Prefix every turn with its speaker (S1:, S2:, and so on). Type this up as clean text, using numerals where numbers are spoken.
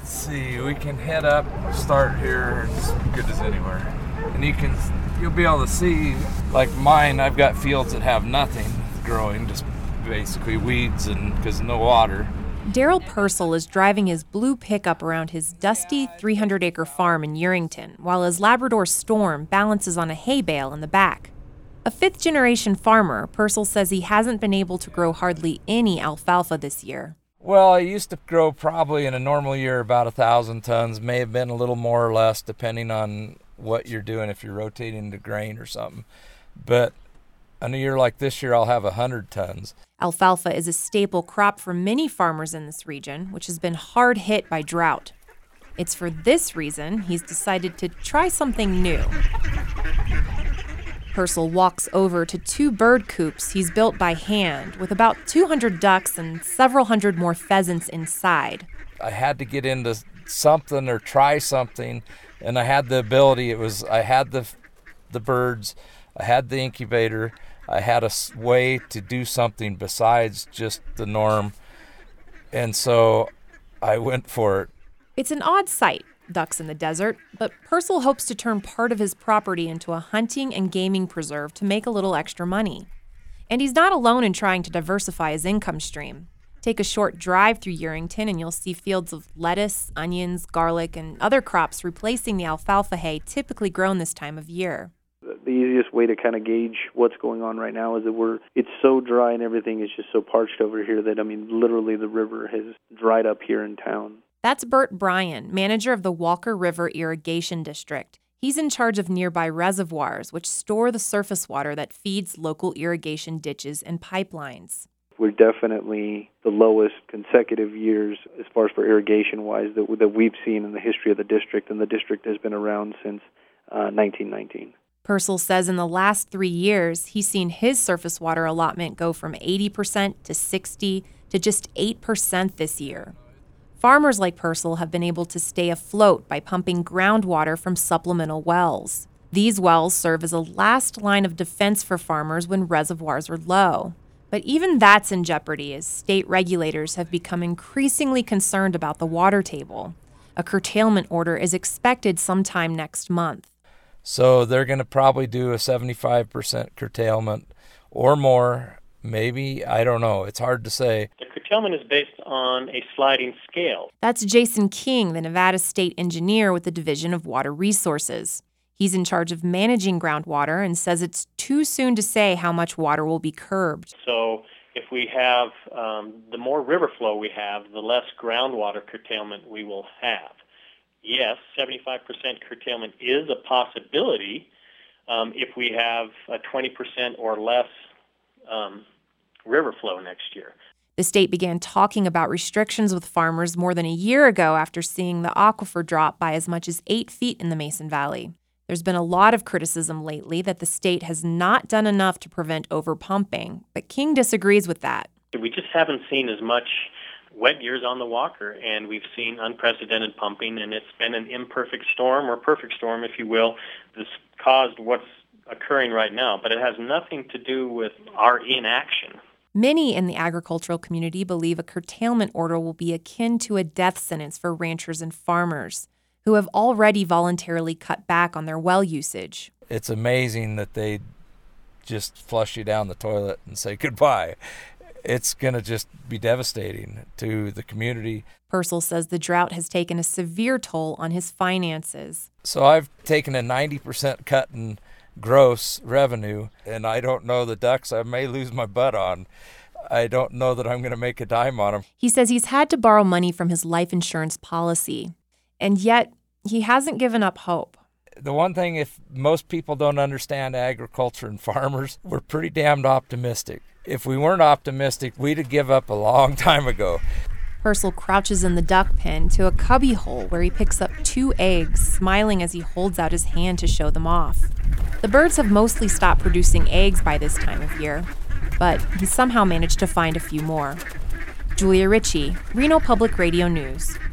S1: Let's see, we can head up, start here, it's as good as anywhere. And you'll be able to see, like mine, I've got fields that have nothing growing, just basically weeds and because no water.
S2: Daryl Purcell is driving his blue pickup around his dusty 300-acre farm in Urington, while his Labrador Storm balances on a hay bale in the back. A fifth-generation farmer, Purcell says he hasn't been able to grow hardly any alfalfa this year.
S1: Well, I used to grow probably in a normal year about 1,000 tons, may have been a little more or less depending on what you're doing, if you're rotating the grain or something. But in a year like this year, I'll have 100 tons.
S2: Alfalfa is a staple crop for many farmers in this region, which has been hard hit by drought. It's for this reason he's decided to try something new. Purcell walks over to 2 bird coops he's built by hand with about 200 ducks and several hundred more pheasants inside.
S1: I had to get into something or try something, and I had the ability. I had the birds, I had the incubator, I had a way to do something besides just the norm, and so I went for it.
S2: It's an odd sight, ducks in the desert, but Purcell hopes to turn part of his property into a hunting and gaming preserve to make a little extra money. And he's not alone in trying to diversify his income stream. Take a short drive through Urington and you'll see fields of lettuce, onions, garlic, and other crops replacing the alfalfa hay typically grown this time of year.
S3: The easiest way to kind of gauge what's going on right now is that it's so dry and everything is just so parched over here that, literally the river has dried up here in town.
S2: That's Bert Bryan, manager of the Walker River Irrigation District. He's in charge of nearby reservoirs, which store the surface water that feeds local irrigation ditches and pipelines.
S3: We're definitely the lowest consecutive years as far as for irrigation-wise that we've seen in the history of the district, and the district has been around since 1919.
S2: Purcell says in the last 3 years, he's seen his surface water allotment go from 80% to 60% to just 8% this year. Farmers like Purcell have been able to stay afloat by pumping groundwater from supplemental wells. These wells serve as a last line of defense for farmers when reservoirs are low. But even that's in jeopardy as state regulators have become increasingly concerned about the water table. A curtailment order is expected sometime next month.
S1: So they're going to probably do a 75% curtailment or more. Maybe, I don't know. It's hard to say.
S4: The curtailment is based on a sliding scale.
S2: That's Jason King, the Nevada state engineer with the Division of Water Resources. He's in charge of managing groundwater and says it's too soon to say how much water will be curbed.
S4: So if we have, the more river flow we have, the less groundwater curtailment we will have. Yes, 75% curtailment is a possibility if we have a 20% or less river flow next year.
S2: The state began talking about restrictions with farmers more than a year ago after seeing the aquifer drop by as much as 8 feet in the Mason Valley. There's been a lot of criticism lately that the state has not done enough to prevent overpumping, but King disagrees with that.
S4: We just haven't seen as much wet years on the Walker, and we've seen unprecedented pumping, and it's been an imperfect storm, or perfect storm, if you will, that's caused what's occurring right now, but it has nothing to do with our inaction.
S2: Many in the agricultural community believe a curtailment order will be akin to a death sentence for ranchers and farmers who have already voluntarily cut back on their well usage.
S1: It's amazing that they just flush you down the toilet and say goodbye. It's going to just be devastating to the community.
S2: Purcell says the drought has taken a severe toll on his finances.
S1: So I've taken a 90% cut in gross revenue, and I don't know the ducks I may lose my butt on. I don't know that I'm going to make a dime on them.
S2: He says he's had to borrow money from his life insurance policy, and yet he hasn't given up hope.
S1: The one thing, if most people don't understand agriculture and farmers, we're pretty damned optimistic. If we weren't optimistic, we'd have given up a long time ago.
S2: Purcell crouches in the duck pen to a cubby hole where he picks up 2 eggs, smiling as he holds out his hand to show them off. The birds have mostly stopped producing eggs by this time of year, but he somehow managed to find a few more. Julia Ritchie, Reno Public Radio News.